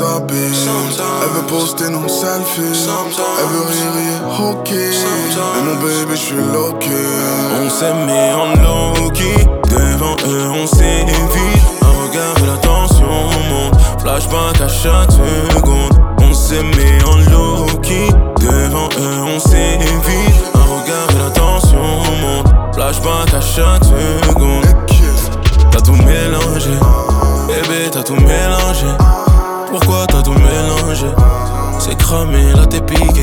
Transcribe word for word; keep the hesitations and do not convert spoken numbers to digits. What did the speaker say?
rabais. Elle veut poster nos selfies. Elle veut rire, rire, ok. Mais mon baby, j'suis loqué. On s'est mis en low-key. Devant eux, on s'évite. Un regard et l'attention monte. Flashback à chaque seconde. On s'est mis en low-key. Devant eux, on s'évite. Un regard et l'attention monte. Flashback à chaque seconde. T'as tout mélangé. Bébé, t'as tout mélangé. Pourquoi t'as tout mélangé? C'est cramé, là t'es piqué.